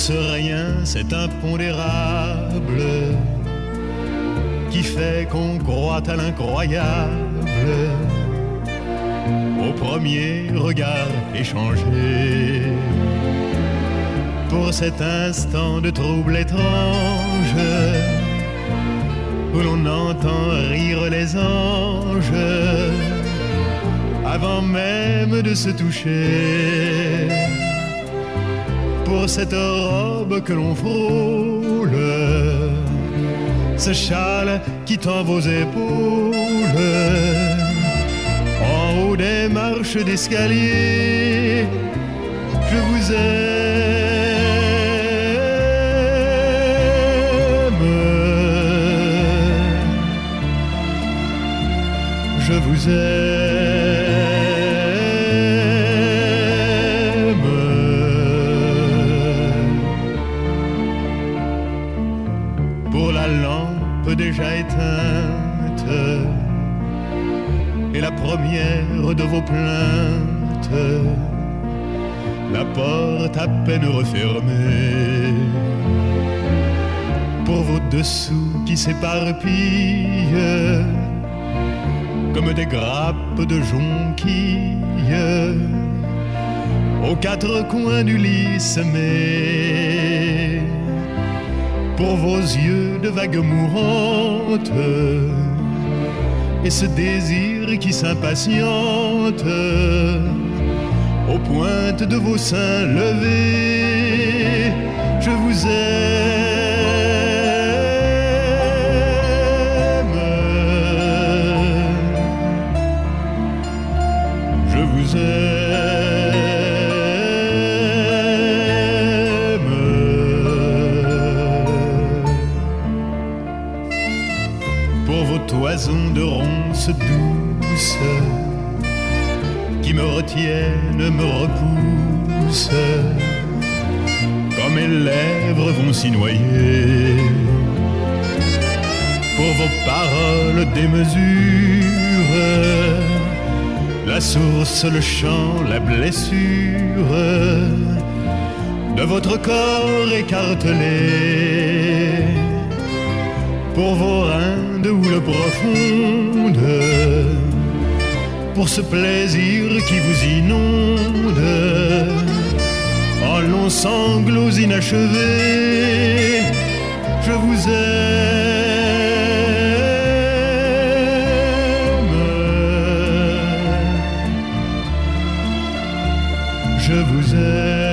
ce rien, cet impondérable qui fait qu'on croit à l'incroyable au premier regard échangé. Pour cet instant de trouble étrange où l'on entend rire les anges avant même de se toucher. Pour cette robe que l'on frôle, ce châle qui tend vos épaules, en haut des marches d'escalier, je vous aime, je vous aime. Pour la lampe déjà éteinte et la première de vos plaintes, la porte à peine refermée. Pour vos dessous qui s'éparpillent comme des grappes de jonquilles aux quatre coins du lit semé. Pour vos yeux de vagues mourantes et ce désir qui s'impatiente aux pointes de vos seins levés, je vous aime, je vous aime. Pour vos toisons de ronces douces qui me retiennent, me repoussent, quand mes lèvres vont s'y noyer. Pour vos paroles démesures, la source, le chant, la blessure de votre corps écartelé. Pour vos reins de houle profonde, pour ce plaisir qui vous inonde en longs sanglots inachevés, je vous aime, je vous aime.